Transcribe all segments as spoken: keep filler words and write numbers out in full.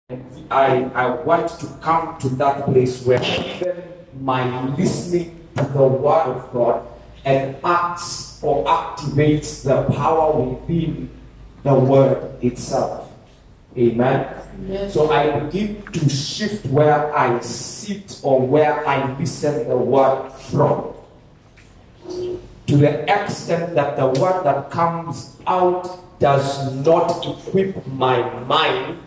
I, I want to come to that place where even my listening to the Word of God enacts or activates the power within the Word itself. Amen. Yes. So I begin to shift where I sit or where I listen the Word from, to the extent that the Word that comes out does not equip my mind,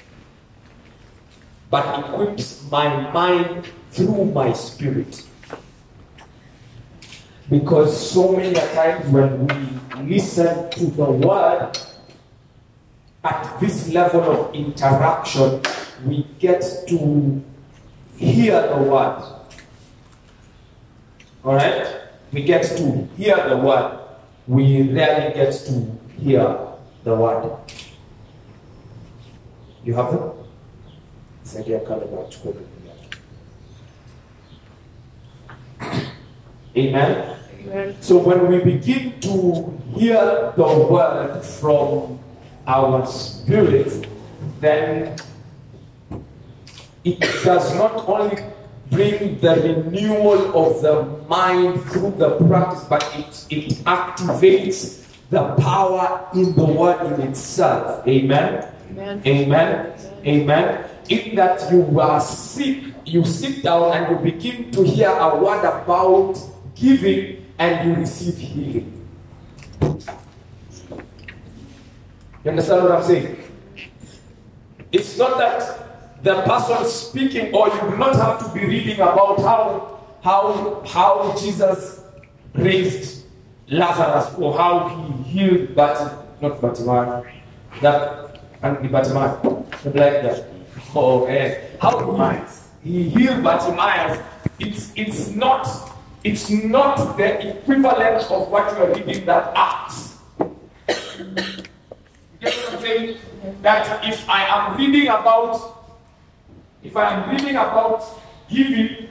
but equips my mind through my spirit. Because so many times when we listen to the Word, at this level of interaction, we get to hear the Word. Alright? We get to hear the Word. We rarely get to hear the Word. You have them? Amen? Amen. So when we begin to hear the Word from our spirit, then it does not only bring the renewal of the mind through the practice, but it, it activates the power in the Word in itself. Amen? Amen. Amen. Amen. In that you are sick, you sit down and you begin to hear a word about giving and you receive healing. You understand what I'm saying? It's not that the person speaking, or you do not have to be reading about how how how Jesus raised Lazarus, or how he healed but not Bartimaeus, that and the Bartimaeus, like that. Oh, eh. How he, he healed Bartimaeus. It's it's not it's not the equivalent of what you are reading that Acts. You get what I'm saying? That if I am reading about if I am reading about giving,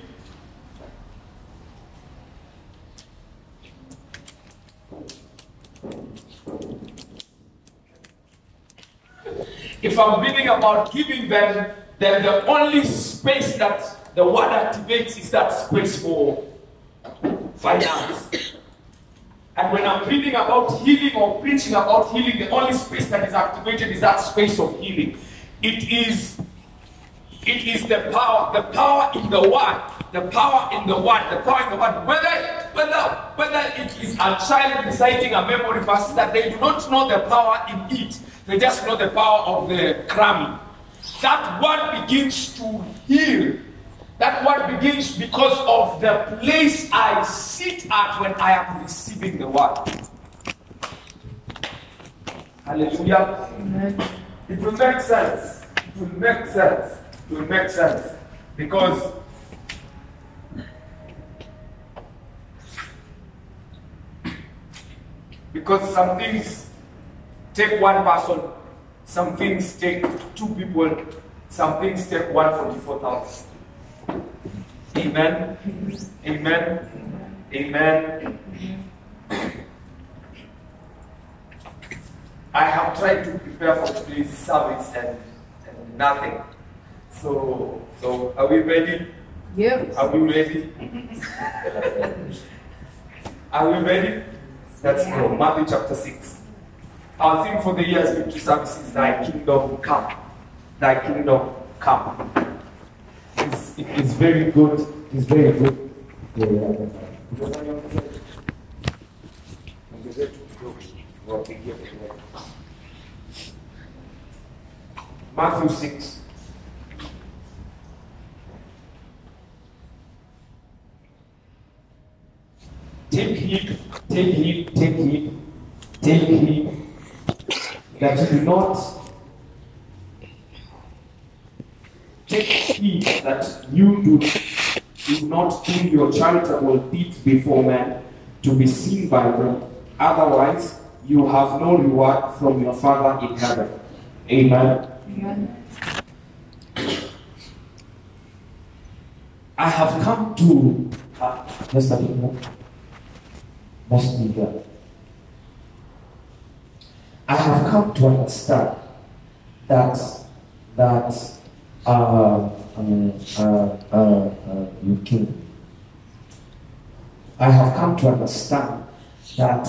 if I'm reading about giving, then then the only space that the Word activates is that space for finance. And when I'm reading about healing or preaching about healing, the only space that is activated is that space of healing. It is, it is the power, the power in the Word, the power in the Word, the power in the Word. Whether, whether, whether it is a child reciting a memory verse, that they do not know the power in it, they just know the power of the cramming. That word begins to heal. That word begins because of the place I sit at when I am receiving the word. Hallelujah. Amen. It will make sense. It will make sense. It will make sense. Because because some things take one person, some things take two people, some things take one forty-four thousand. Amen. Amen. Amen. I have tried to prepare for today's service and, and nothing. So, so are we ready? Yep. Are we ready? Are we ready? Let's go. Matthew chapter six. Our theme for the year's victory service is Thy Kingdom Come. Thy Kingdom Come. It's, it is very good. It is very good. Yeah, yeah, yeah. Matthew six. Take heed, take heed, take heed, take heed that you do not take heed that you do, do not do your charitable deeds before men to be seen by them. Otherwise, you have no reward from your Father in heaven. Amen. Amen. I have come to uh, let's start it. Let's do that. I have come to understand that that uh, uh, uh, uh, uh, U K, I have come to understand that,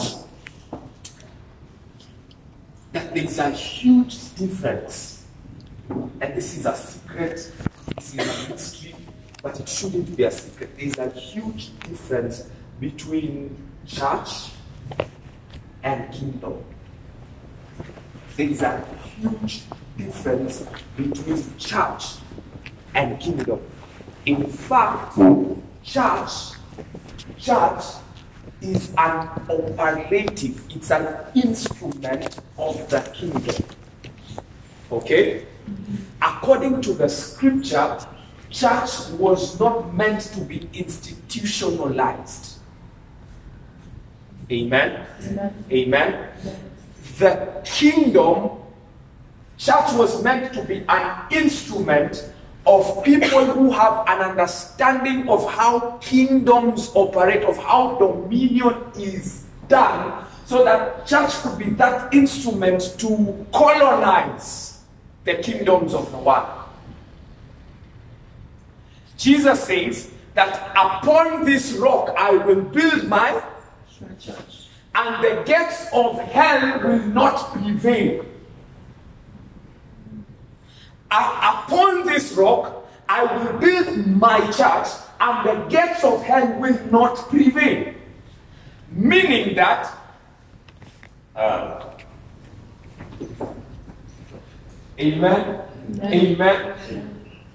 that there is a huge difference, and this is a secret, this is a mystery, but it shouldn't be a secret. There is a huge difference between church and kingdom. There is a huge difference between church and kingdom. In fact, church, church is an operative, it's an instrument of the kingdom. Okay? According to the scripture, church was not meant to be institutionalized. Amen? Amen. Amen. The kingdom, church was meant to be an instrument of people who have an understanding of how kingdoms operate, of how dominion is done, so that church could be that instrument to colonize the kingdoms of the world. Jesus says that upon this rock I will build my church, and the gates of hell will not prevail. Uh, upon this rock I will build my church, and the gates of hell will not prevail. Meaning that uh, Amen. Amen. Amen.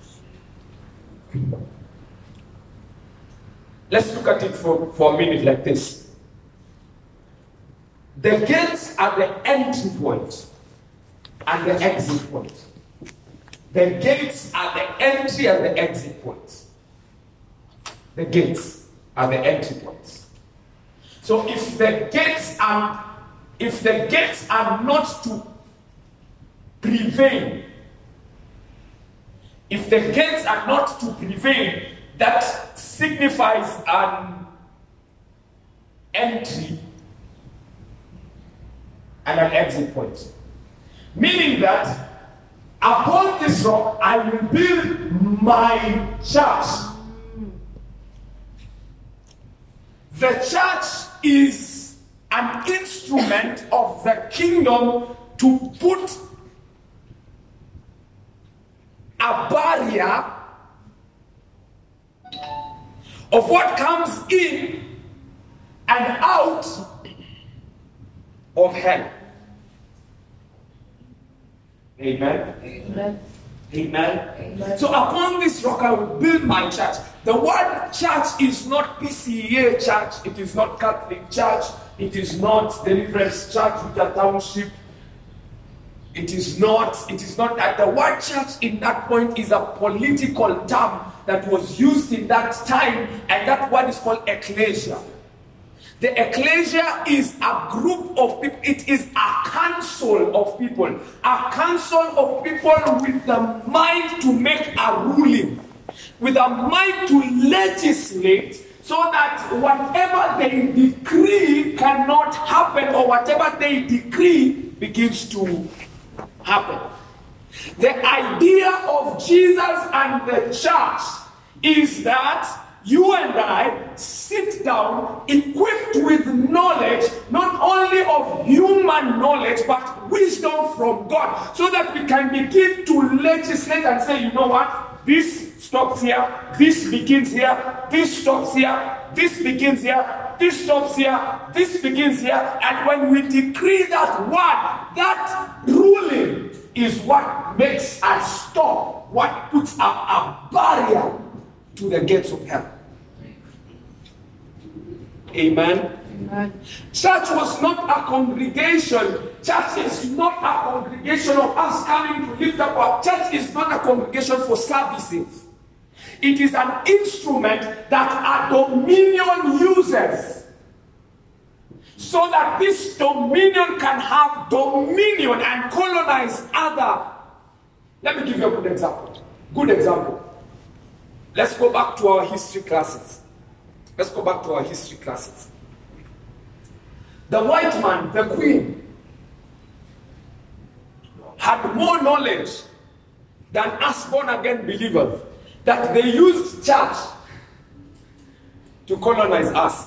Let's look at it for, for a minute like this. The gates are the entry point and the exit point. The gates are the entry and the exit points. The gates are the entry points. So if the gates are if the gates are not to prevail, if the gates are not to prevail, that signifies an entry and an exit point. Meaning that upon this rock I will build my church. The church is an instrument of the kingdom to put a barrier of what comes in and out of hell. Amen. Amen. Amen. Amen. So upon this rock I will build my church. The word church is not P C A church, it is not Catholic church, it is not Deliverance Church with a township. It is not, it is not that. The word church in that point is a political term that was used in that time, and that word is called ecclesia. The ecclesia is a group of people, it is a council of people, a council of people with the mind to make a ruling, with a mind to legislate, so that whatever they decree cannot happen, or whatever they decree begins to happen. The idea of Jesus and the church is that you and I sit down equipped with knowledge, not only of human knowledge, but wisdom from God, so that we can begin to legislate and say, you know what, this stops here, this begins here, this stops here, this begins here, this stops here, this begins here. And when we decree that word, that ruling is what makes us stop, what puts a, a barrier to the gates of hell. Amen. Amen. Church was not a congregation. Church is not a congregation of us coming to lift up our church. Is not a congregation for services. It is an instrument that a dominion uses, so that this dominion can have dominion and colonize other. Let me give you a good example. Good example. Let's go back to our history classes. Let's go back to our history classes. The white man, the queen, had more knowledge than us born-again believers, that they used church to colonize us.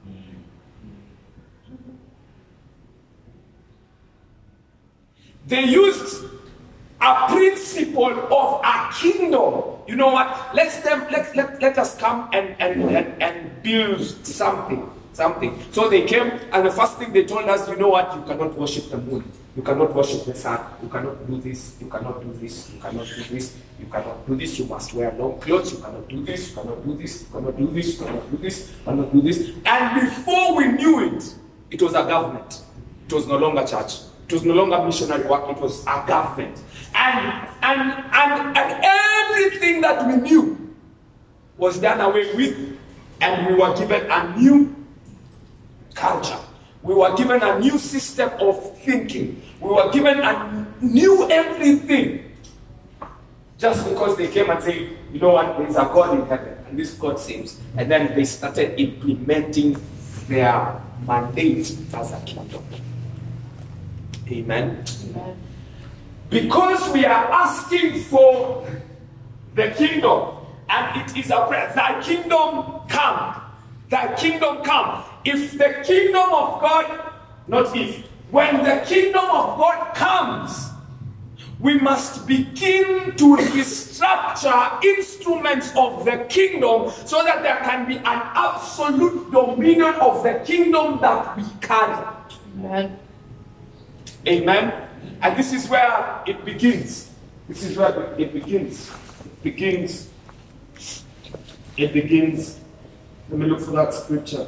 They used a principle of a kingdom. You know what? Let's them let, let, let us come and, and, and, and build something. Something. So they came, and the first thing they told us, you know what? You cannot worship the moon. You cannot worship the sun. You cannot do this. You cannot do this. You cannot do this. You cannot do this. You must wear long clothes. You cannot do this. You cannot do this. You cannot do this. You cannot do this. You cannot do this. And before we knew it, it was a government. It was no longer church. It was no longer missionary work. It was a government. And and and and everything that we knew was done away with, and we were given a new culture. We were given a new system of thinking. We were given a new everything. Just because they came and said, you know what, there is a God in heaven, and this God saves. And then they started implementing their mandate as a kingdom. Amen. Amen. Because we are asking for the kingdom, and it is a prayer, thy kingdom come, thy kingdom come. If the kingdom of God, not if, when the kingdom of God comes, we must begin to restructure instruments of the kingdom so that there can be an absolute dominion of the kingdom that we carry. Amen. Amen. And this is where it begins. This is where it begins. It begins. It begins. Let me look for that scripture.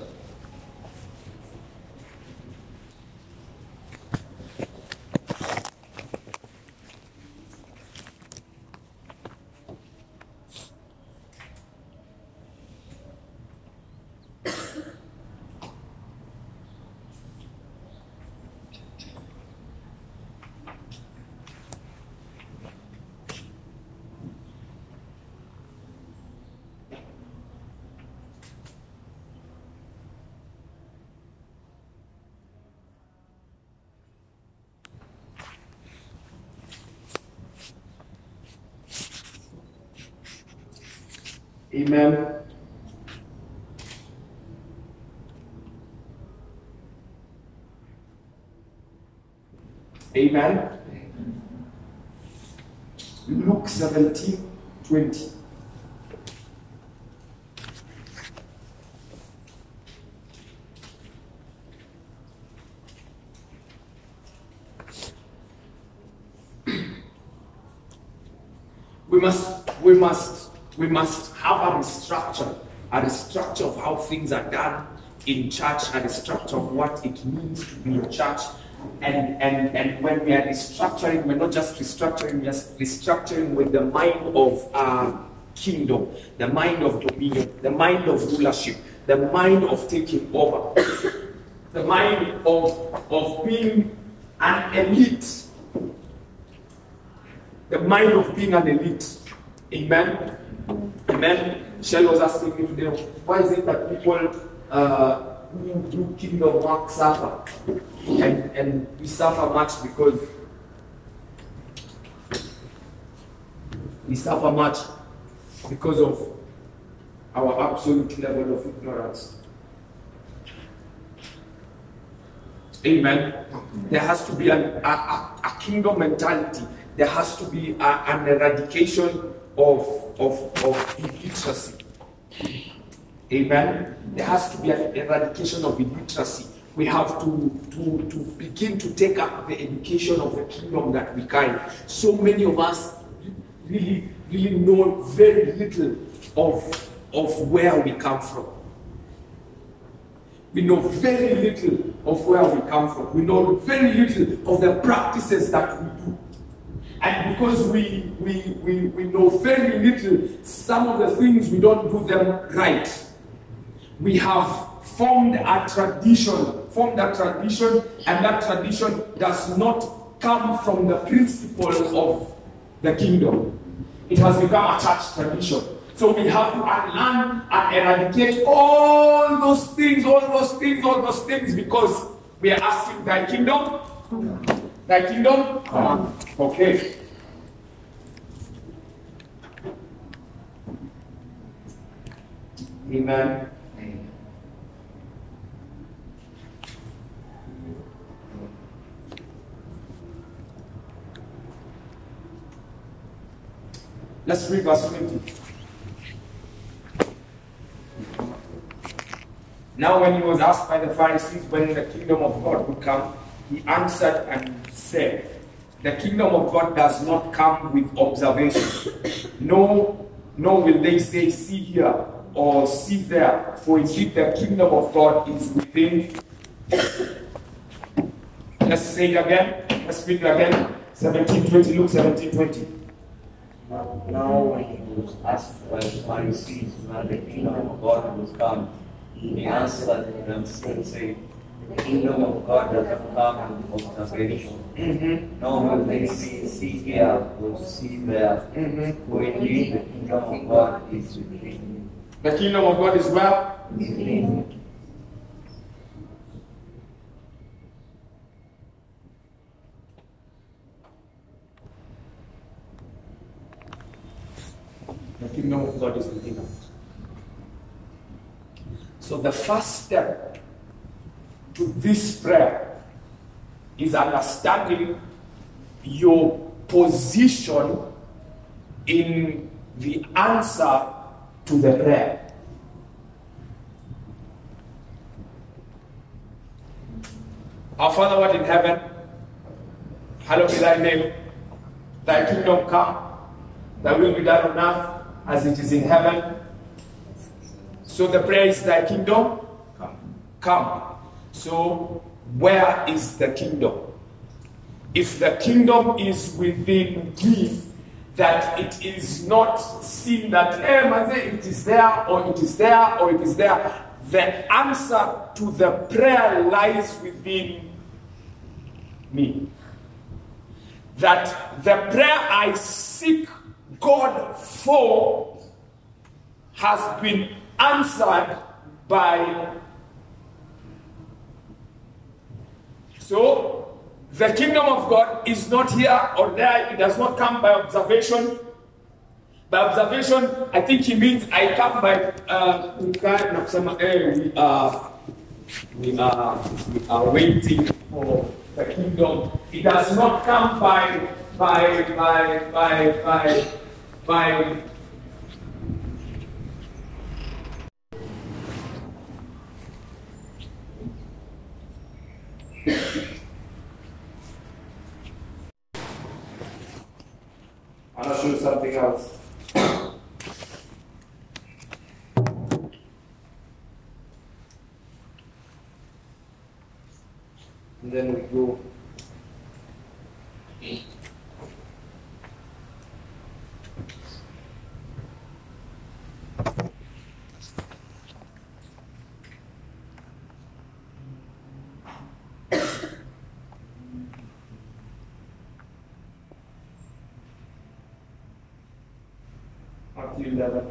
Amen. Amen. Luke seventeen twenty. We must, we must, we must have a restructure, a restructure of how things are done in church, a restructure of what it means to be in church. And, and, and when we are restructuring, we're not just restructuring, we're just restructuring with the mind of uh, kingdom, the mind of dominion, the mind of rulership, the mind of taking over, the mind of, of being an elite. The mind of being an elite. Amen. Amen. Shell was asking me today, why is it that people uh, who do kingdom work suffer? And, and we suffer much because we suffer much because of our absolute level of ignorance. Amen. There has to be an, a, a, a kingdom mentality. There has to be a, an eradication of, of, of illiteracy. Amen. There has to be an eradication of illiteracy. We have to, to, to begin to take up the education of the kingdom that we carry. So many of us really, really know very little of, of where we come from. We know very little of where we come from. We know very little of the practices that we do. And because we, we, we, we know very little, some of the things we don't do them right. We have formed a tradition, formed a tradition, and that tradition does not come from the principle of the kingdom. It has become a church tradition. So we have to unlearn and eradicate all those things, all those things, all those things, because we are asking thy kingdom, thy kingdom, come. Okay. Amen. Let's read verse twenty. Now when he was asked by the Pharisees when the kingdom of God would come, he answered and said, the kingdom of God does not come with observation. No, nor will they say, see here or see there, for indeed the kingdom of God is within. Let's say it again. Let's read it again. seventeen twenty, Luke seventeen twenty. Now when he was asked by the Pharisees when the kingdom of God was come, he answered them and said, the kingdom of God does not come with observation. Mm-hmm. Nor will they see, see here or see there. Mm-hmm. For indeed the kingdom of God is within. The kingdom of God is where? Within. The kingdom of God is within us. So the first step to this prayer is understanding your position in the answer to the prayer. Our Father, what in heaven, hallowed be thy name. Thy kingdom come, thy will be done on earth as it is in heaven. So the prayer is thy kingdom come. Come. So where is the kingdom? If the kingdom is within me, that it is not seen that hey, man, it is there or it is there or it is there. The answer to the prayer lies within me. That the prayer I seek God for has been answered by. So the kingdom of God is not here or there. It does not come by observation. By observation, I think he means I come by uh, we are we are we are waiting for the kingdom. It does not come by by by by by by I'll show you something else. And then we go. Matthew eleven.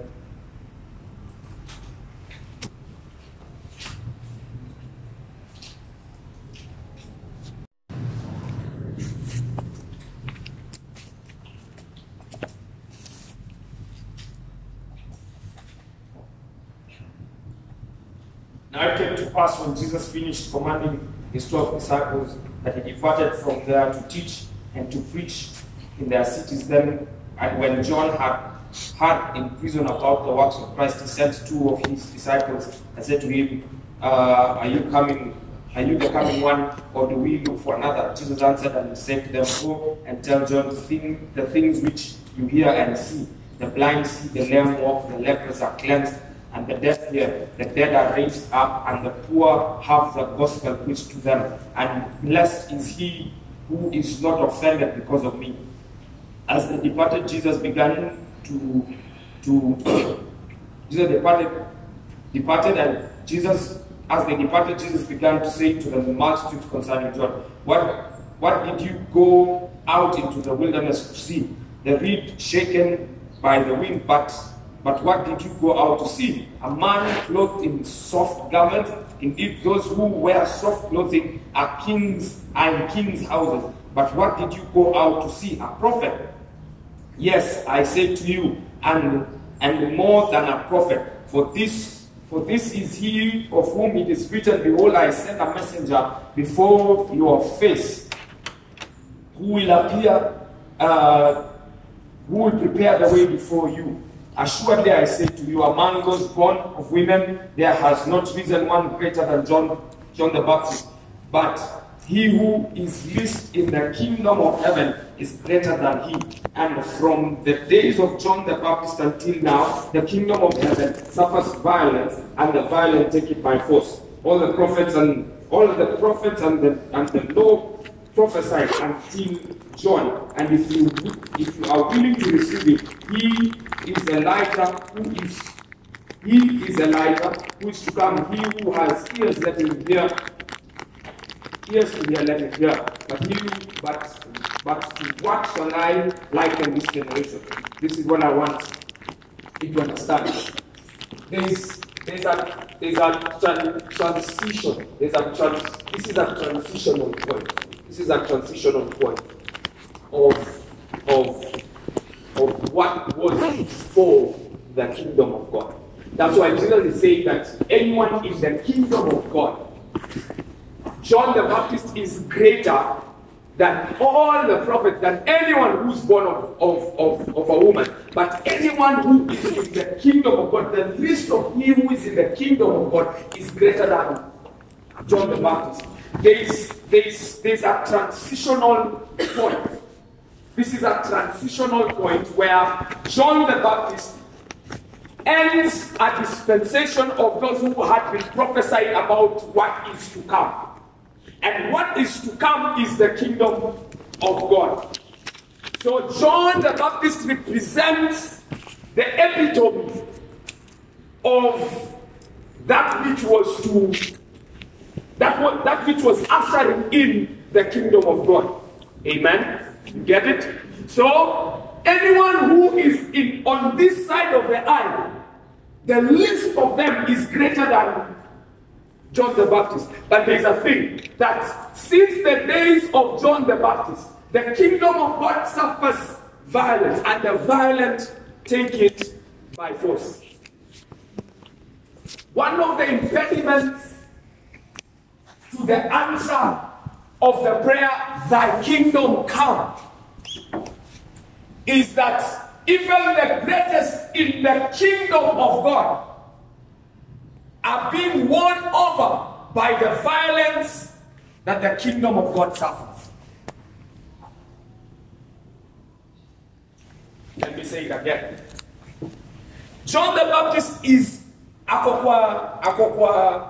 Now it came to pass when Jesus finished commanding his twelve disciples that he departed from there to teach and to preach in their cities. Then, and when John had heard in prison about the works of Christ, he sent two of his disciples and said to him, uh, are you coming? Are you the coming one, or do we look for another? Jesus answered and said to them, go and tell John the, thing, the things which you hear and see. The blind see, the lame walk, the lepers are cleansed, and the deaf hear, the dead are raised up, and the poor have the gospel preached to them. And blessed is he who is not offended because of me. As they departed, Jesus began to, to Jesus departed, departed, and Jesus, as they departed, Jesus began to say to the multitudes concerning John, what, what did you go out into the wilderness to see? The reed shaken by the wind, but But what did you go out to see? A man clothed in soft garments? Indeed, those who wear soft clothing are kings, are in kings' houses. But what did you go out to see? A prophet? Yes, I say to you, and and more than a prophet. For this, for this is he of whom it is written, behold, I send a messenger before your face, who will appear, uh, who will prepare the way before you. Assuredly, I say to you, among those born of women, there has not risen one greater than John, John the Baptist. But he who is least in the kingdom of heaven is greater than he. And from the days of John the Baptist until now, the kingdom of heaven suffers violence, and the violent take it by force. All the prophets and all the prophets and the and the law prophesied until John. And if you if you are willing to receive it, he is Elijah who is he is Elijah who is to come. He who has ears, let him hear. Ears to hear, let him hear. But he but but to what shall I liken this generation? This is what I want you to understand. There is there's a there's a tran transition. There's a trans this is a transitional point. This is a transitional point of of of what was before the kingdom of God. That's why Jesus is saying that anyone in the kingdom of God, John the Baptist is greater than all the prophets, than anyone who's born of, of, of, of a woman. But anyone who is in the kingdom of God, the least of he who is in the kingdom of God is greater than John the Baptist. There is, there is, there is a transitional point. This is a transitional point where John the Baptist ends a dispensation of those who had been prophesied about what is to come. And what is to come is the kingdom of God. So John the Baptist represents the epitome of that which was to that was that which was ushering in the kingdom of God. Amen. You get it? So anyone who is in on this side of the aisle, the least of them is greater than John the Baptist. But there's a thing that since the days of John the Baptist, the kingdom of God suffers violence, and the violent take it by force. One of the impediments to the answer of the prayer, thy kingdom come, is that even the greatest in the kingdom of God are being won over by the violence that the kingdom of God suffers. Let me say it again. John the Baptist is akokwa akokwa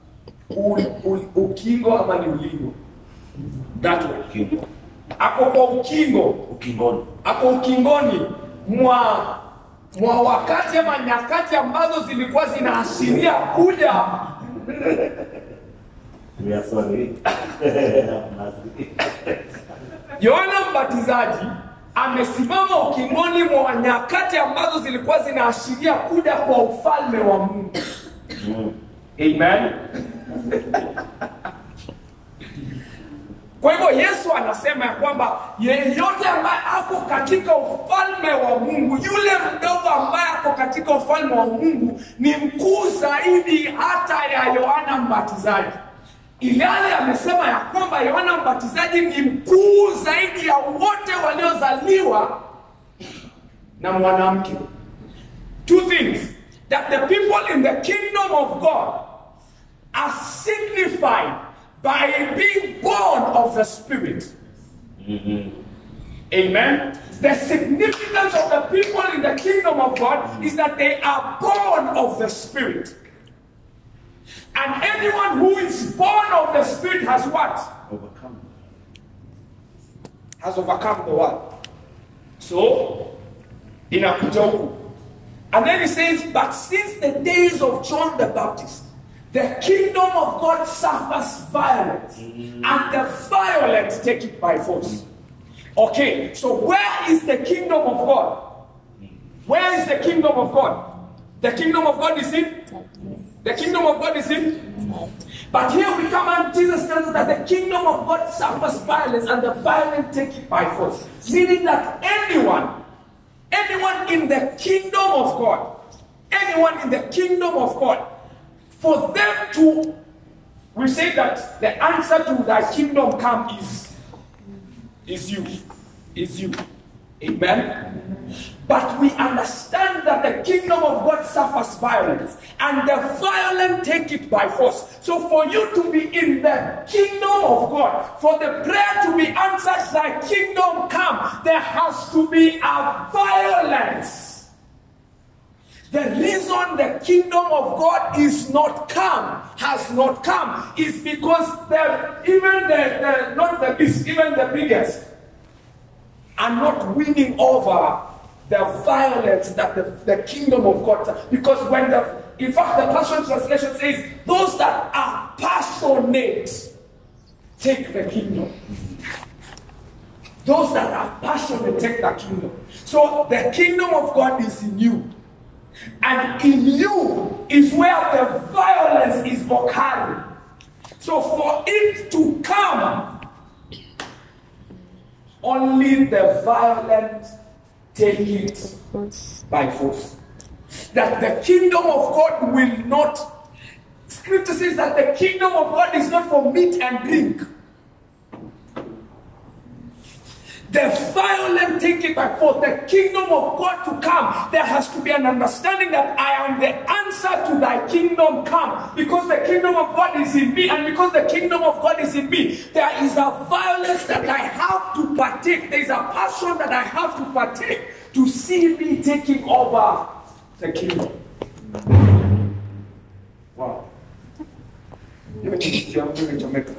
ukingo ama ni ulingo. That way. Akokwa ukingo, ukingoni. Ako ukingoni mwa mwa wakati ama nyakati ambazo zilikuwa zinaashiria kuja. Yohana Mbatizaji amesimama ukingoni mwa nyakati ambazo zilikuwa zinaashiria kuja kwa ufalme wa Mungu. Amen. Kwa hivyo Yesu anasema ya kwamba yeyote ambaye ako katika ufalme wa Mungu, yule mdogo ambaye ako katika ufalme wa Mungu ni mkuu zaidi hata ya Yohana Mbatizaji. Ilhali amesema ya kwamba Yohana Mbatizaji ni mkuu zaidi ya wote waliozaliwa na mwanamke. Two things, that the people in the kingdom of God are signified by being born of the Spirit. Mm-hmm. Amen. The significance of the people in the kingdom of God is that they are born of the Spirit. And anyone who is born of the Spirit has what? Overcome. Has overcome the world. So, in a kujoku. And then he says, but since the days of John the Baptist, the kingdom of God suffers violence, mm. and the violent take it by force. Okay, so where is the kingdom of God? Where is the kingdom of God? The kingdom of God is in? The kingdom of God is in? But here we come and Jesus tells us that the kingdom of God suffers violence, and the violent take it by force. Meaning that anyone anyone in the kingdom of God, anyone in the kingdom of God, for them to, we say that the answer to thy kingdom come is, is you, is you. Amen. But we understand that the kingdom of God suffers violence, and the violent take it by force. So for you to be in the kingdom of God, for the prayer to be answered, thy kingdom come, there has to be a violence. The reason the kingdom of God is not come, has not come, is because the, even the, the not the least, even the biggest, are not winning over the violence that the, the kingdom of God. Because when the, in fact, the Passion Translation says, those that are passionate take the kingdom. Those that are passionate take the kingdom. So the kingdom of God is in you. And in you is where the violence is occurring. So for it to come, only the violent take it by force. That the kingdom of God will not, Scripture says that the kingdom of God is not for meat and drink. The violent take it by force. The kingdom of God to come, there has to be an understanding that I am the answer to thy kingdom come. Because the kingdom of God is in me, and because the kingdom of God is in me, there is a violence that I have to partake. There is a passion that I have to partake to see me taking over the kingdom. Wow. Even if I'm doing Jamaica.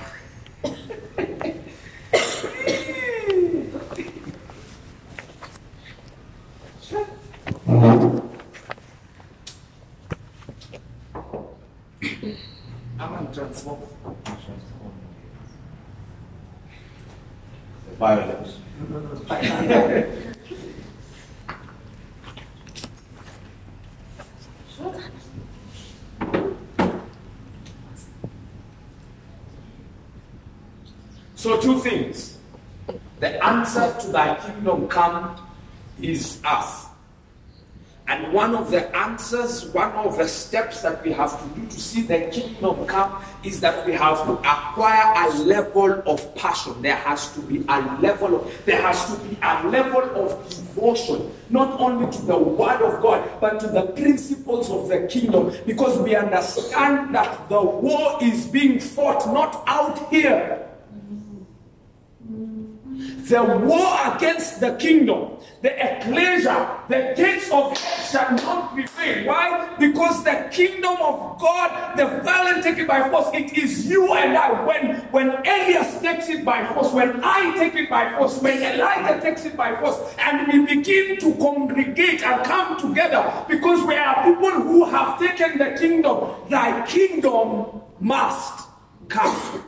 I'm going to transform. The violence. So two things. The answer to thy kingdom come is us. And one of the answers, one of the steps that we have to do to see the kingdom come is that we have to acquire a level of passion. There has to be a level of, there has to be a level of devotion, not only to the word of God, but to the principles of the kingdom. Because we understand that the war is being fought not out here. The war against the kingdom, the ecclesia, the gates of hell shall not prevail. Why? Because the kingdom of God, the violent take it by force. It is you and I. When, when Elias takes it by force, when I take it by force, when Elijah takes it by force, and we begin to congregate and come together, because we are people who have taken the kingdom, thy kingdom must come.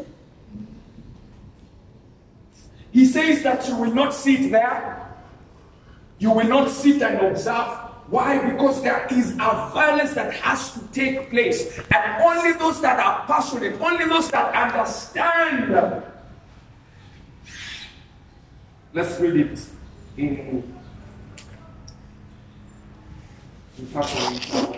He says that you will not sit there. You will not sit and observe. Why? Because there is a violence that has to take place. And only those that are passionate, only those that understand. Let's read it in, in passion.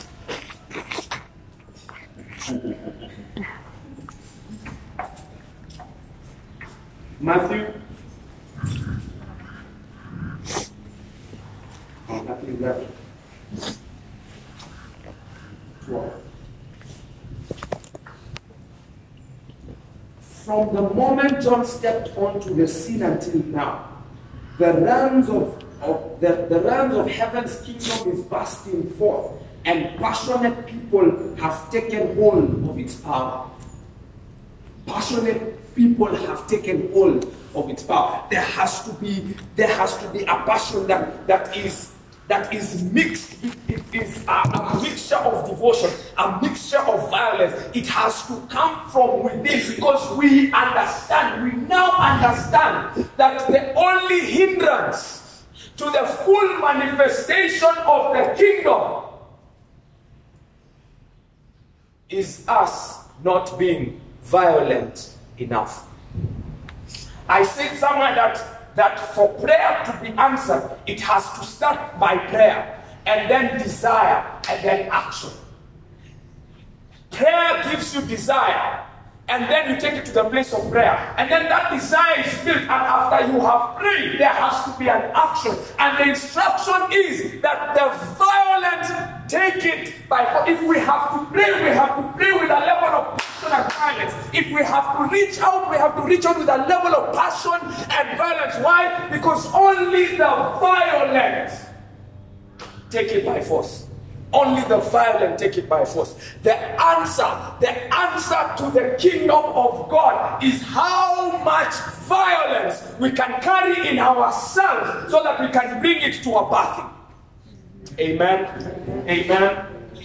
Matthew, Matthew eleven, twelve. From the moment John stepped onto the scene until now, the realms of, of the, the realms of heaven's kingdom is bursting forth, and passionate people have taken hold of its power. Passionate people have taken hold of its power. There has to be, there has to be a passion that, that is that is mixed. It, it is a, a mixture of devotion, a mixture of violence. It has to come from within, because we understand, we now understand that the only hindrance to the full manifestation of the kingdom is us not being violent enough. I said somewhere that that for prayer to be answered, it has to start by prayer, and then desire, and then action. Prayer gives you desire, and then you take it to the place of prayer. And then that desire is built, and after you have prayed, there has to be an action. And the instruction is that the violent take it by force. If we have to pray, we have to pray with a level of passion and violence. If we have to reach out, we have to reach out with a level of passion and violence. Why? Because only the violent take it by force. Only the violent take it by force. The answer, the answer to the kingdom of God is how much violence we can carry in ourselves so that we can bring it to a birthing. Amen. Amen.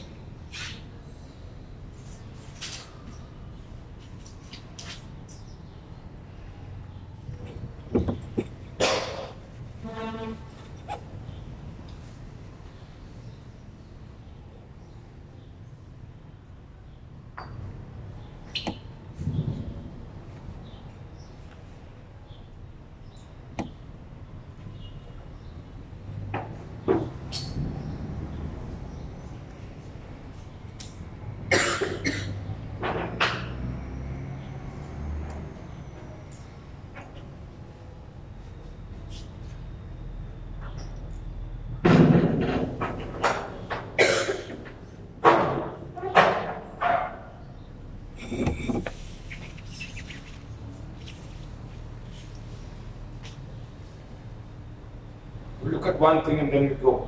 We look at one thing and then we go.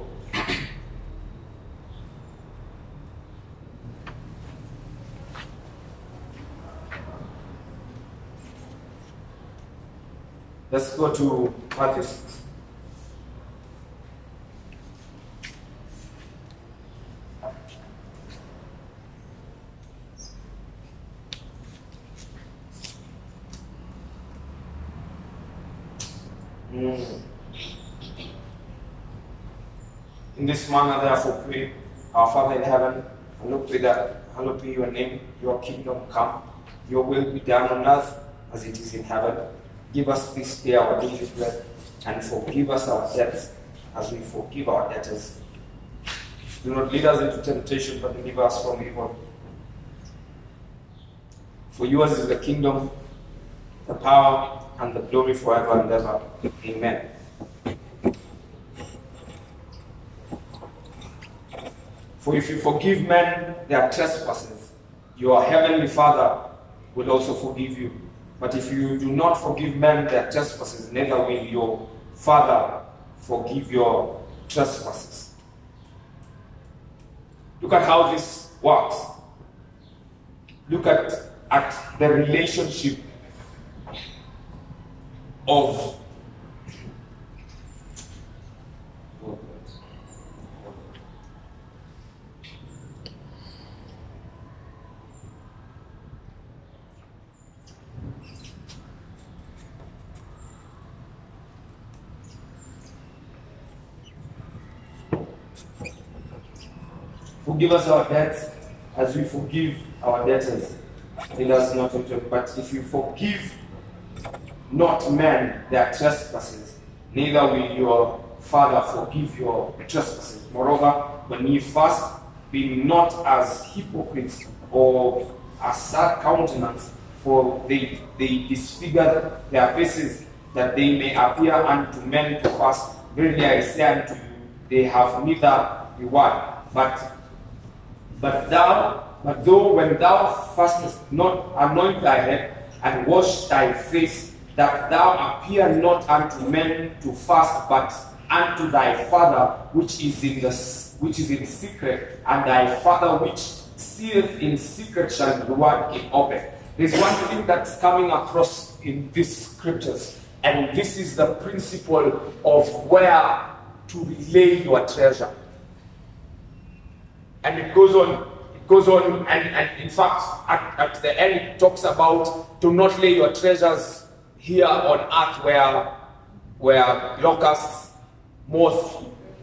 Let's go to Matthew six. Mm. In this manner, therefore, pray, our Father in heaven, hallowed be that, hallowed be your name, your kingdom come, your will be done on earth as it is in heaven. Give us this day our daily bread, and forgive us our debts as we forgive our debtors. Do not lead us into temptation, but deliver us from evil. For yours is the kingdom, the power, and the glory forever and ever. Amen. For if you forgive men their trespasses, your heavenly Father will also forgive you. But if you do not forgive men their trespasses, neither will your Father forgive your trespasses. Look at how this works. Look at, at the relationship of forgive us our debts as we forgive our debtors. Lead us not into it. But if you forgive not men their trespasses, neither will your Father forgive your trespasses. Moreover, when ye fast, be not as hypocrites or a sad countenance, for they, they disfigure their faces, that they may appear unto men to fast. Verily I say unto you, they have neither reward. But But thou, but though when thou fastest, not anoint thy head and wash thy face, that thou appear not unto men to fast, but unto thy Father which is in the which is in secret, and thy Father which seeth in secret shall reward in open. There's one thing that's coming across in these scriptures, and this is the principle of where to lay your treasure. And it goes on, it goes on, and, and in fact, at, at the end it talks about do not lay your treasures here on earth where, where locusts, moth,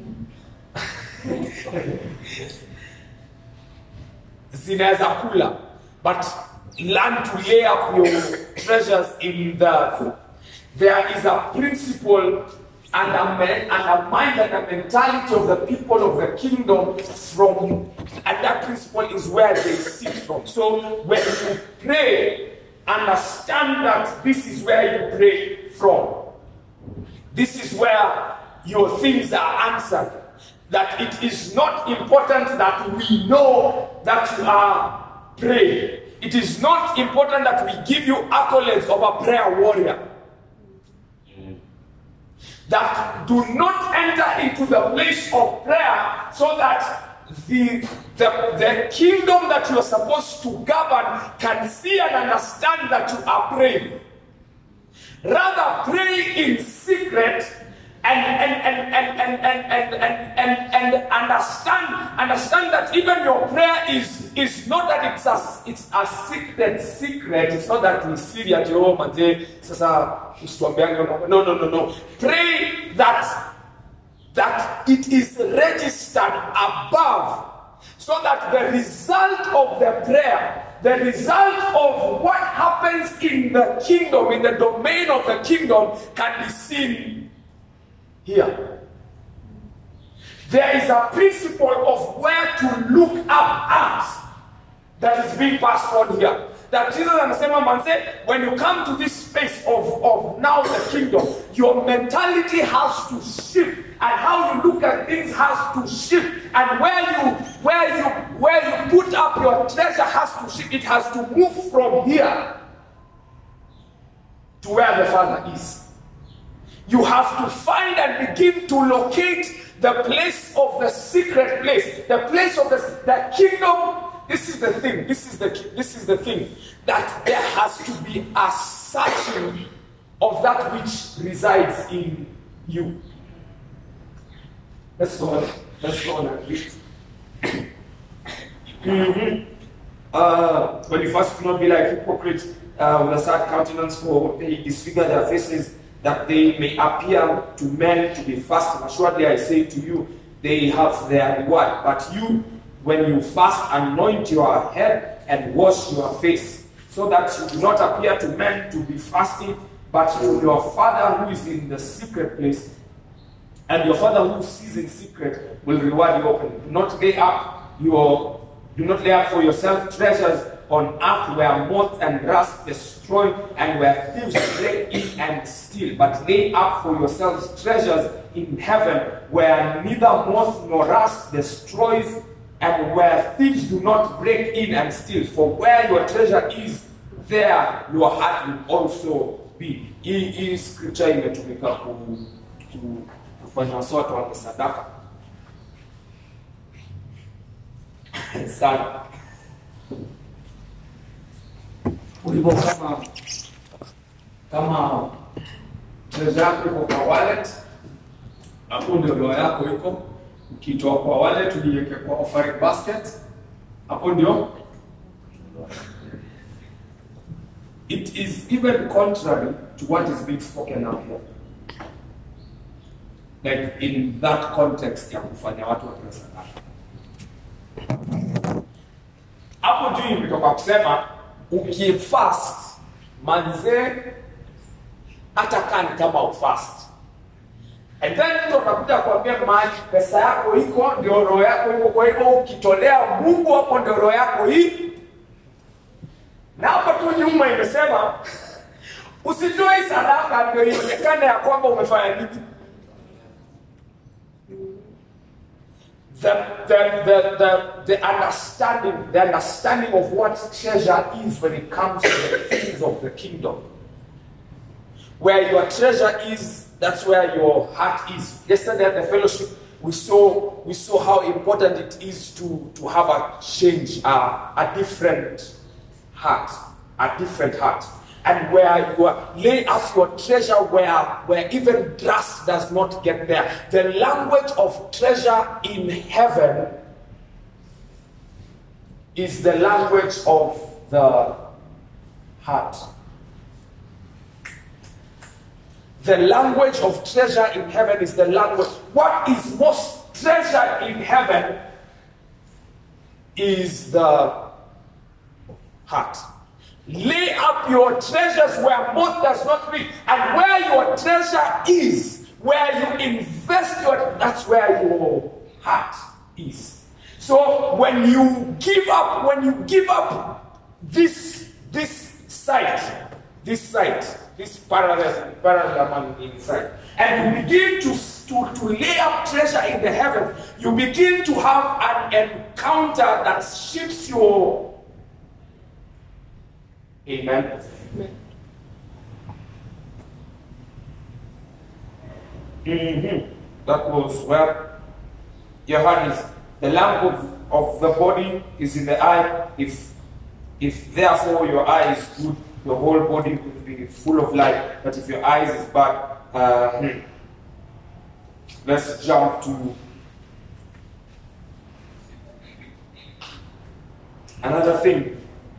zinaweza kula, but learn to lay up your treasures in the there is a principle and a, and a mind and a mentality of the people of the kingdom from, and that principle is where they sit from. So when you pray, understand that this is where you pray from. This is where your things are answered. That it is not important that we know that you are praying. It is not important that we give you accolades of a prayer warrior. That do not enter into the place of prayer so that the, the, the kingdom that you are supposed to govern can see and understand that you are praying. Rather, pray in secret and and and and and and and, and, and, and understand understand that even your prayer is is not that it's a it's a secret secret. It's not that we see at your home and sasa no no no no. Pray that that it is registered above, so that the result of the prayer, the result of what happens in the kingdom, in the domain of the kingdom, can be seen here. There is a principle of where to look up at that is being passed on here. That Jesus anasema manze, when you come to this space of, of now the kingdom, your mentality has to shift, and how you look at things has to shift, and where you where you where you put up your treasure has to shift. It has to move from here to where the Father is. You have to find and begin to locate the place of the secret place, the place of the, the kingdom. This is the thing, this is the this is the thing, that there has to be a searching of that which resides in you. Let's go on. Let's go on and read. Mm-hmm. Uh, when you first do not be like hypocrites uh, with a sad countenance, for they disfigure their faces, that they may appear to men to be fasting. Assuredly I say to you, they have their reward. But you, when you fast, anoint your head and wash your face, so that you do not appear to men to be fasting, but to your Father who is in the secret place. And your Father who sees in secret will reward you openly. Do not lay up your, do not lay up for yourself treasures on earth, where moth and rust destroy, and where thieves break in and steal. But lay up for yourselves treasures in heaven, where neither moth nor rust destroys, and where thieves do not break in and steal. For where your treasure is, there your heart will also be. Hii scripture imetumika kufanya watu wa sadaka sana. Ulipo kama kama treasure yako iko kwa wallet, hapo ndio roho yako iko. Ukitoa kwa wallet uliweke kwa offering basket, hapo ndio. It is even contrary to what is being spoken out here. Like in that context ya kufanya watu wa sadaka. Hapo juu nimetoka kusema ukifast manze atakan kama ufast. And then mtu anakuja kuambia mahali pesa yako iko ndio roho yako iko, kwa hivyo ukitolea Mungu hapo ndio roho yako hii. Na hapo tu nyuma imesema usitoe sadaka ndio ionekane ya kwamba umefanya nini. The, the, the, the, the understanding, the understanding of what treasure is when it comes to the things of the kingdom. Where your treasure is, that's where your heart is. Yesterday at the fellowship, we saw we saw how important it is to, to have a change, uh, a different heart, a different heart. And where you are, lay up your treasure where, where even dust does not get there. The language of treasure in heaven is the language of the heart. The language of treasure in heaven is the language. What is most treasured in heaven is the heart. Lay up your treasures where moth does not reach, and where your treasure is, where you invest your, that's where your heart is. So when you give up, when you give up this this sight, this sight, this parallel parallel inside, and you begin to, to, to lay up treasure in the heavens, you begin to have an encounter that shifts your. Amen. Amen. Mm-hmm. That was where your heart is. The lamp of, of the body is in the eye. If if therefore your eye is good, your whole body will be full of light. But if your eyes is bad, uh, hmm. let's jump to another thing.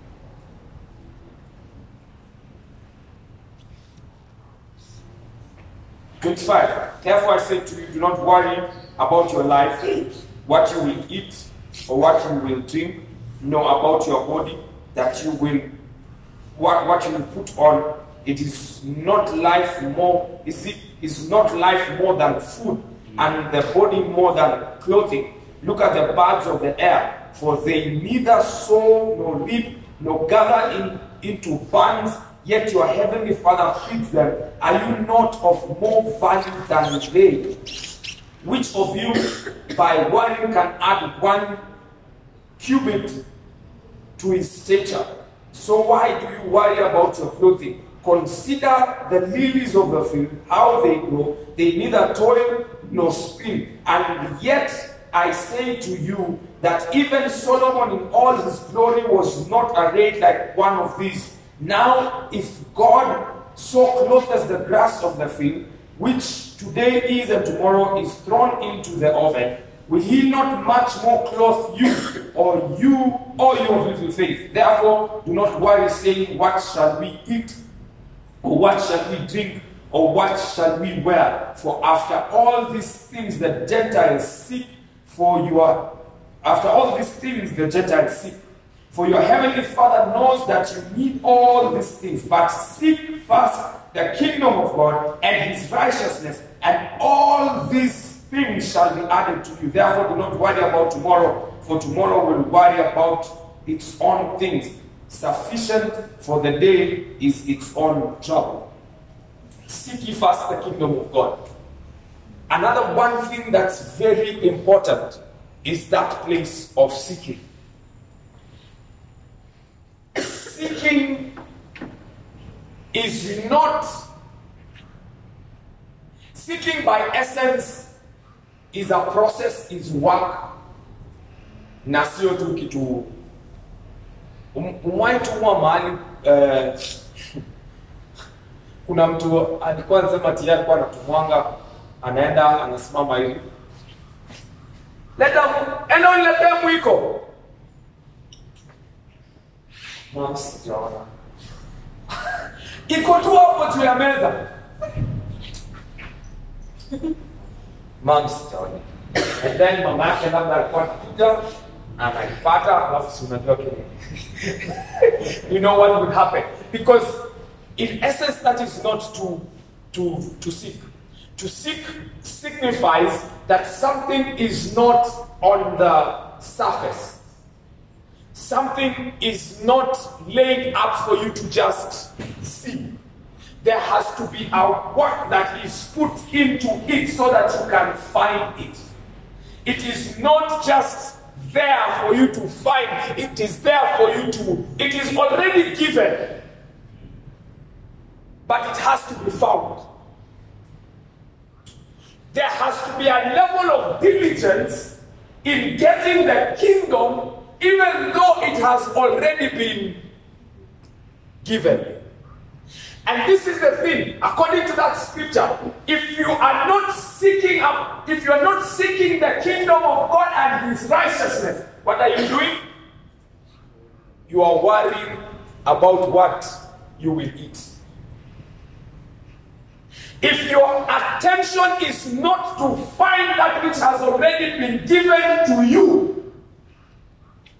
twenty-five. Therefore I say to you, do not worry about your life, what you will eat or what you will drink, nor about your body, that you will what, what you will put on. It is not life more, is it is not life more than food, and the body more than clothing. Look at the birds of the air, for they neither sow nor reap nor gather in, into barns, yet your heavenly Father feeds them. Are you not of more value than they? Which of you, by worrying, can add one cubit to his stature? So why do you worry about your clothing? Consider the lilies of the field, how they grow. They neither toil nor spin. And yet I say to you that even Solomon in all his glory was not arrayed like one of these. Now, if God so clothes the grass of the field, which today is and tomorrow is thrown into the oven, will he not much more clothe you, or you, or you of little faith? Therefore, do not worry, saying, what shall we eat, or what shall we drink, or what shall we wear? For after all these things the Gentiles seek, for your after all these things the Gentiles seek. For your heavenly Father knows that you need all these things, but seek first the kingdom of God and his righteousness, and all these things shall be added to you. Therefore, do not worry about tomorrow, for tomorrow will worry about its own things. Sufficient for the day is its own trouble. Seek ye first the kingdom of God. Another one thing that's very important is that place of seeking. Seeking is not, seeking by essence is a process, is work, na sio tu kitu. Umwai tumwa mahali, uh, kuna mtu alikuwa anasema ati alikuwa anatumwanga, anaenda anasimama hivi, leta enda uniletee mwiko. Mama sijaona. Iko tu hapo juu ya meza. Mama sijaona. And then mama yake labda alikuwa anakuja, anaipata, alafu si unajua kile. You know what would happen? Because in essence that is not to to to seek. To seek signifies that something is not on the surface. Something is not laid up for you to just see. There has to be a work that is put into it so that you can find it. It is not just there for you to find, it is there for you to, it is already given, but it has to be found. There has to be a level of diligence in getting the kingdom, even though it has already been given. And this is the thing, according to that scripture, if you are not seeking up, if you are not seeking the kingdom of God and his righteousness, what are you doing? You are worrying about what you will eat. If your attention is not to find that which has already been given to you,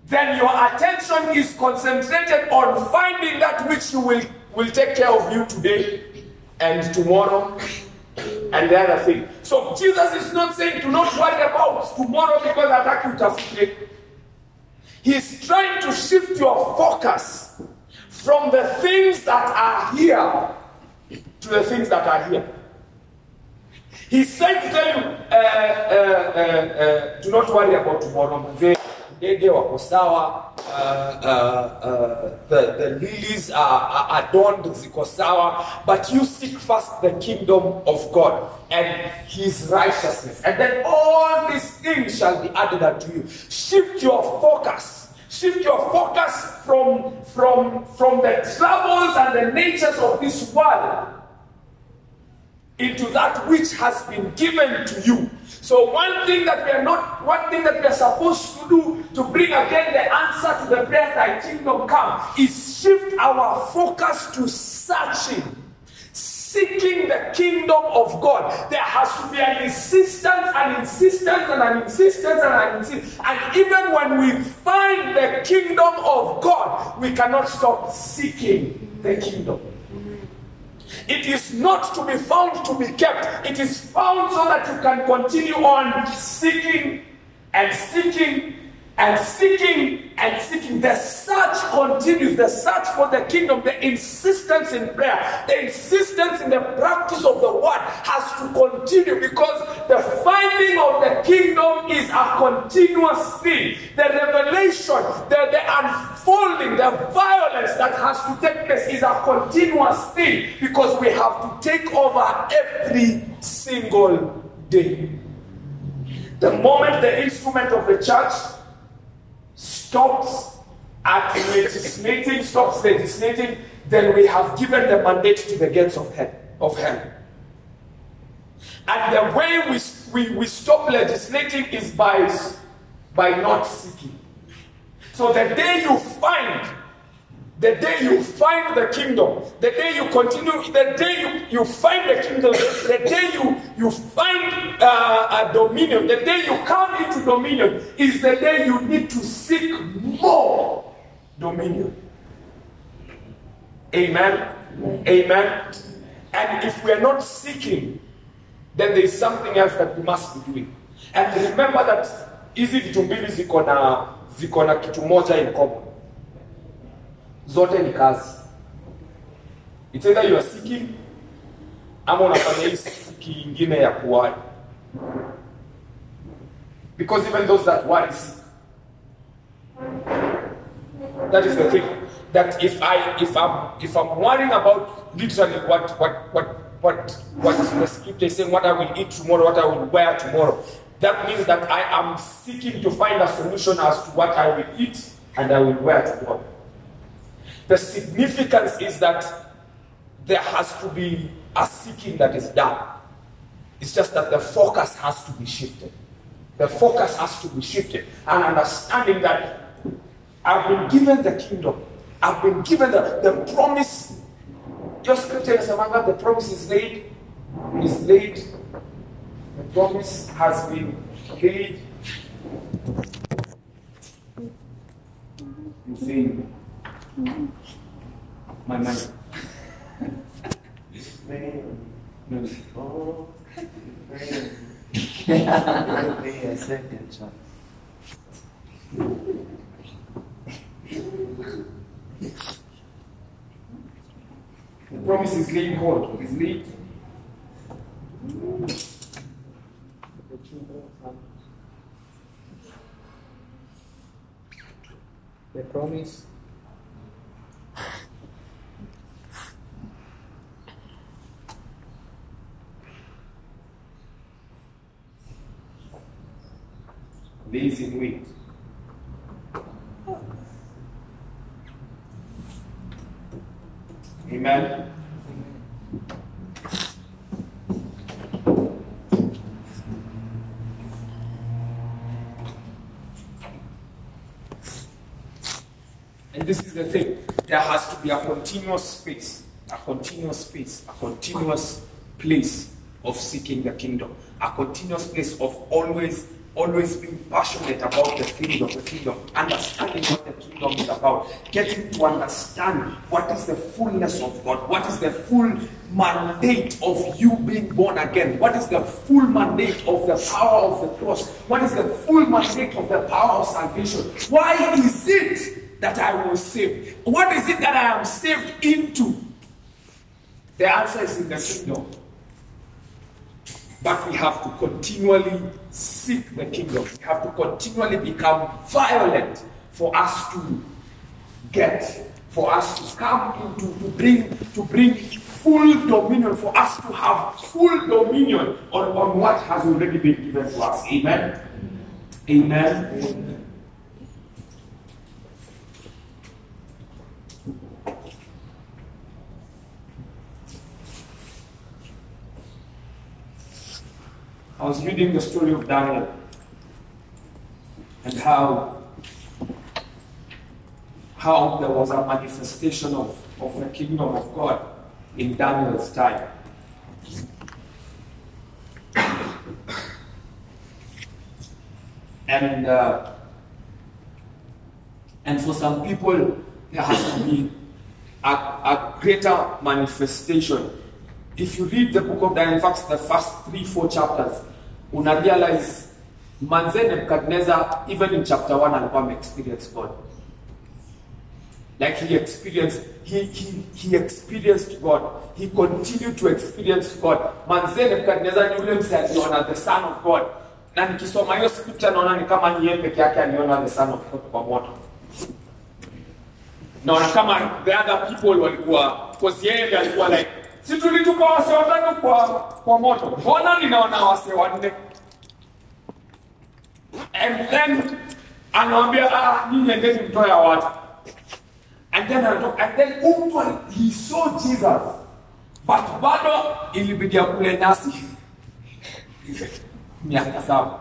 then your attention is concentrated on finding that which you will, will take care of you today and tomorrow and the other thing. So Jesus is not saying to not worry about tomorrow because attack you today. He's trying to shift your focus from the things that are here to the things that are here. He's trying to tell you, uh, uh, uh, uh, do not worry about tomorrow. Ndege wako sawa, uh, uh, uh, the, the lilies are, are adorned, ziko sawa, but you seek first the kingdom of God and his righteousness, and then all these things shall be added unto you. Shift your focus. Shift your focus from, from, from the troubles and the natures of this world into that which has been given to you. So one thing that we are not, one thing that we are supposed to do to bring again the answer to the prayer, thy kingdom come, is shift our focus to searching, seeking the kingdom of God. There has to be an insistence, an insistence, and an insistence, and an insistence. And even when we find the kingdom of God, we cannot stop seeking the kingdom. It is not to be found to be kept. It is found so that you can continue on seeking and seeking and seeking and seeking. The search continues. The search for the kingdom, the insistence in prayer, the insistence in the practice of the word has to continue, because the finding of the kingdom is a continuous thing. The revelation, the, the unfolding, the violence that has to take place is a continuous thing, because we have to take over every single day. The moment the instrument of the church stops at legislating, stops legislating, then we have given the mandate to the gates of hell. Of hell. And the way we, we, we stop legislating is by, by not seeking. So the day you find, the day you find the kingdom, the day you continue, the day you, you find the kingdom, the day you, you find uh, a dominion, the day you come into dominion is the day you need to seek more dominion. Amen? Amen? And if we are not seeking, then there is something else that we must be doing. And remember that hizi vitu mbili ziko na ziko na kitu moja in common. Zote ni kazi. It's either you are seeking, ama unafanya hii siki ingine ya kuwai. Because even those that worry seek. That is the thing. That if I if I'm if I'm worrying about literally what what what what what the scripture is saying, what I will eat tomorrow, what I will wear tomorrow, that means that I am seeking to find a solution as to what I will eat and I will wear tomorrow. The significance is that there has to be a seeking that is done. It's just that the focus has to be shifted. The focus has to be shifted. And understanding that I've been given the kingdom. I've been given the, the promise. Your scripture is among us, the promise is laid. Is laid. The promise has been laid. You see, my mind. No. Oh, a second chance. The promise is laid hold. Is laid. The promise. Lays in wait. Amen. And this is the thing. There has to be a continuous space, a continuous space, a continuous place of seeking the kingdom, a continuous place of always always being passionate about the things of the kingdom, understanding what the kingdom is about, getting to understand what is the fullness of God, what is the full mandate of you being born again, what is the full mandate of the power of the cross, what is the full mandate of the power of salvation. Why is it that I was saved? What is it that I am saved into? The answer is in the kingdom. But we have to continually seek the kingdom. We have to continually become violent for us to get, for us to come into, to bring, to bring full dominion, for us to have full dominion on, on what has already been given to us. Amen? Amen? Amen. I was reading the story of Daniel and how, how there was a manifestation of, of the kingdom of God in Daniel's time. And, uh, and for some people, there has to be a, a greater manifestation. If you read the book of Daniel, in fact, the first three, four chapters, una realize Manze Nebuchadnezzar, even in chapter one, alikuwa experienced God. Like he experienced, he, he, he experienced God. He continued to experience God. Manze Nebuchadnezzar ni ule mse aliona the Son of God. Na nikisoma hiyo scripture naona ni kama ni yeye peke yake aliona the Son of God kwa moto. Naona kama the other people walikuwa, because yeye ndiye alikuwa like, si tulitupa wase watatu kwa, kwa moto. Mbona ninaona wase wanne? And then anawaambia ah, ninyi endeni mtoe ya watu. And then and then umtu he saw Jesus. But bado ilibidi akule nasi. Miaka saba.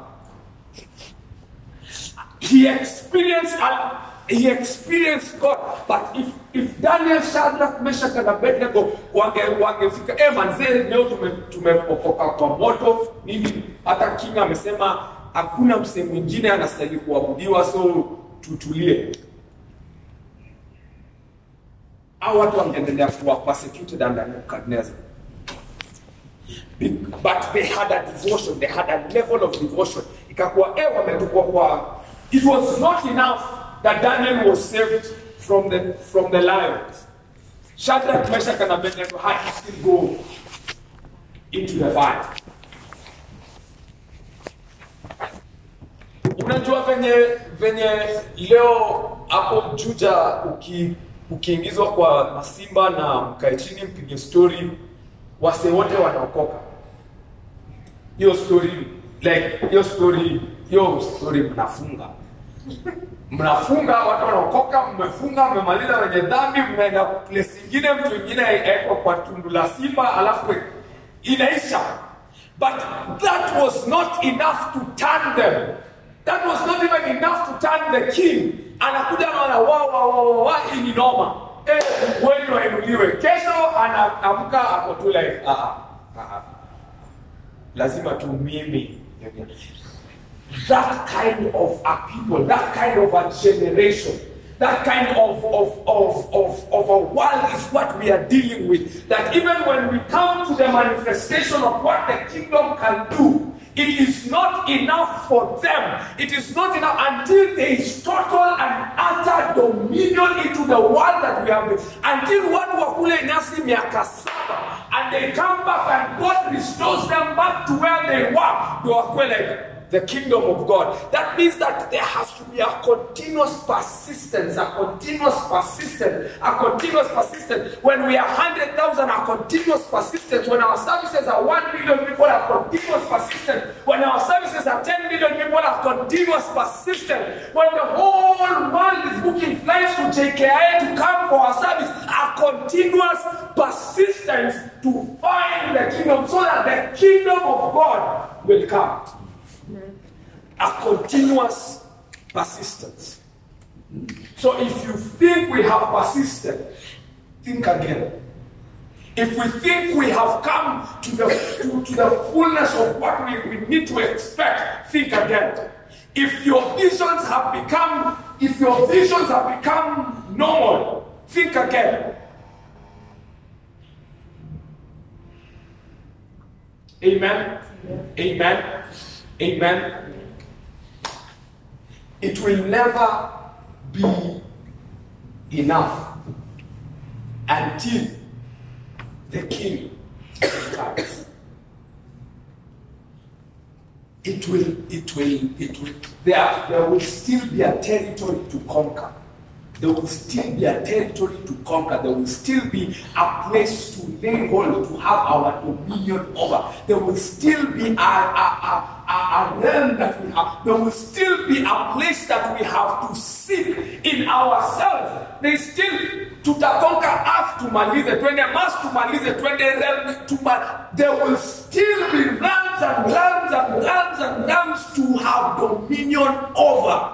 He experienced uh, he experienced God. But if if Daniel, Shadrach, Meshach and Abednego wange wangefika eh manze leo tume tumepokoka kwa moto nini, hata king amesema hakuna mse mwingine anastahili kuabudiwa, so tutulie. Hao watu wangeendelea kuwa persecuted under Nebuchadnezzar. But they had a devotion, they had a level of devotion. Ikakuwa eh wametukwa kwa. It was not enough that Daniel was saved from the from the lions. Shadrach, Meshach and Abednego had to still go into the fire. Unajua venye venye leo hapo Juja uki ukiingizwa kwa masimba na mkae chini mpige story, wase wote wanaokoka. Hiyo story like hiyo story hiyo story mnafunga. Mnafunga watu wanaokoka, mmefunga, mmemaliza wenye dhambi, mnaenda place nyingine, mtu mwingine aiko kwa tundu la simba alafu inaisha. But that was not enough to turn them. That was not even enough to turn the king. Anakuja na wa wa wa wa ni noma. Eh, wewe ainuliwe. Kesho anaamka hapo tu like ah ah. Lazima tu mimi. That kind of a people, that kind of a generation, that kind of, of, of, of, of a world is what we are dealing with. That even when we come to the manifestation of what the kingdom can do, it is not enough for them. It is not enough until there is total and utter dominion into the world that we have. Until one wakule nasi miaka saba and they come back and God restores them back to where they were. They were like, the kingdom of God. That means that there has to be a continuous persistence, a continuous persistence, a continuous persistence. When we are one hundred thousand, a continuous persistence. When our services are one million people, a continuous persistence. When our services are ten million people, a continuous persistence. When the whole world is booking flights to J K I A to come for our service, a continuous persistence to find the kingdom so that the kingdom of God will come. A continuous persistence. So if you think we have persisted, think again. If we think we have come to the, to, to the fullness of what we, we need to expect, think again. If your visions have become, if your visions have become normal, think again. Amen. Amen. Amen. It will never be enough until the king returns. It will, it will, it will, there, there will still be a territory to conquer. There will still be a territory to conquer. There will still be a place to lay hold, to have our dominion over. There will still be a, a, a, a, a realm that we have. There will still be a place that we have to seek in ourselves. There is still tutakonka earth tumalize, twende Mars tumalize, twende realm tuma. There will still be realms and realms and realms and realms to have dominion over.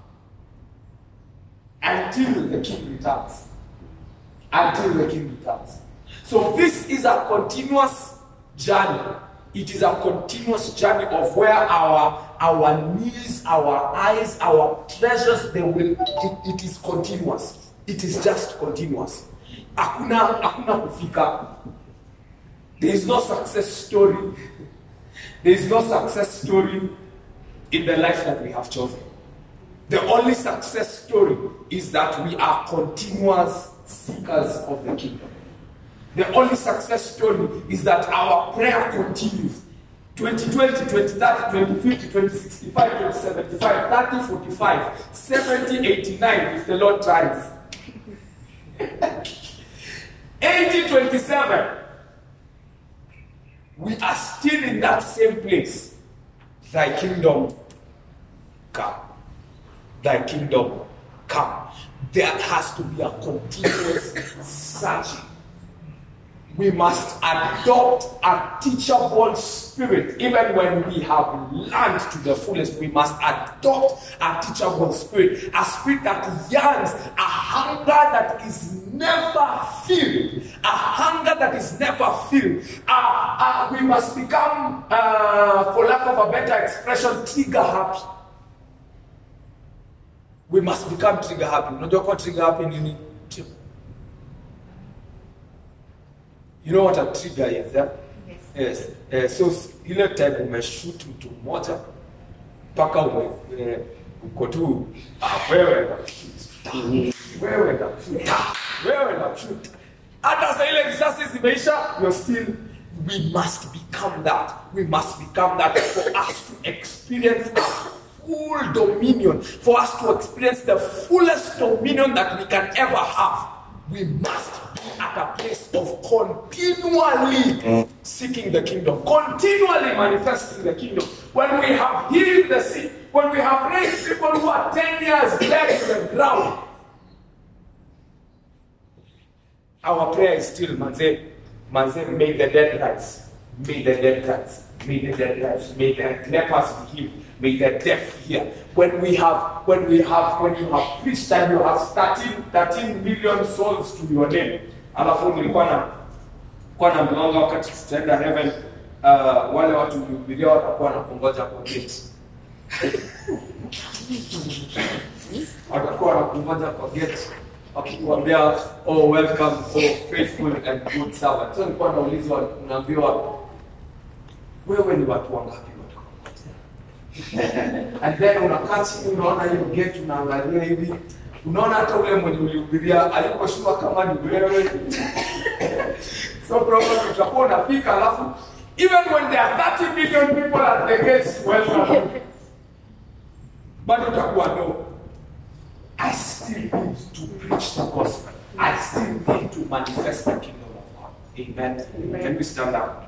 Until the king returns. Until the king returns. So this is a continuous journey. It is a continuous journey of where our our needs, our eyes, our treasures, they will, it, it is continuous. It is just continuous. Hakuna, hakuna kufika. There is no success story. There is no success story in the life that we have chosen. The only success story is that we are continuous seekers of the kingdom. The only success story is that our prayer continues. twenty twenty, twenty thirty, twenty fifty, twenty sixty-five, twenty seventy-five, thirty forty-five, seventy eighty-nine if the Lord tries. eighty twenty-seven. We are still in that same place. Thy kingdom come. Thy kingdom come. There has to be a continuous searching. We must adopt a teachable spirit. Even when we have learned to the fullest, we must adopt a teachable spirit. A spirit that yearns, a hunger that is never filled. A hunger that is never filled. Uh, uh, we must become, uh, for lack of a better expression, trigger happy. We must become trigger happy. Not just trigger happy in tip. You know what a trigger is, yeah? Yes. Yes. Uh, so ile time umeshoot mtu mmoja mpaka ume uko tu wewe na shoot. Wewe na shoot. Wewe na shoot. Hata sasa ile risasi zimeisha, you're still, we must become that. We must become that for us to experience a full dominion, for us to experience the fullest dominion that we can ever have. We must be at a place of continually seeking the kingdom, continually manifesting the kingdom. When we have healed the sick, when we have raised people who are ten years dead to the ground, our prayer is still, Manze, Manze, may the dead rise, may the dead rise, may the dead rise, may the lepers be healed. May the deaf hear. When we have, when we have, when you have preached and you have thirteen, thirteen million souls to your name. Alafu nilikuwa na kwa na mlonga wakati tutaenda heaven, uh, wale watu mhubiria watakuwa na kungoja kwa gate. Watakuwa na kungoja kwa gate. Wakikwambia, oh welcome, oh faithful and good servant. So nilikuwa naulizwa, unaambiwa wewe ni watu wangapi? And then unakaa chini unaona hiyo gate, unaangalia hivi, unaona hata ule mwenye ulihubiria alikoshua kama ni wewe. So probably utakuwa unafika, alafu even when there are thirty million people at the gates, welcome, bado utakuwa no, I still need to preach the gospel. I still need to manifest the kingdom of God. Amen. Amen. Can we stand up?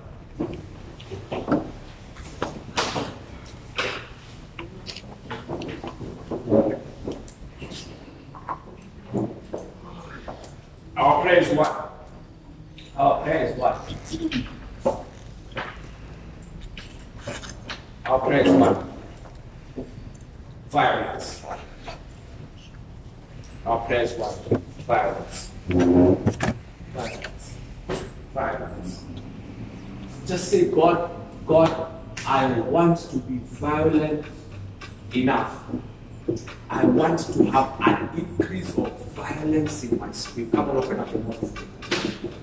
Our prayer is what? Our prayer is what? Our prayer is what? Violence. Our prayer is what? Violence. Violence. Violence. Just say, God, God, I want to be violent enough. I want to have an increase of violence in my spirit. Come on, open up your mouth.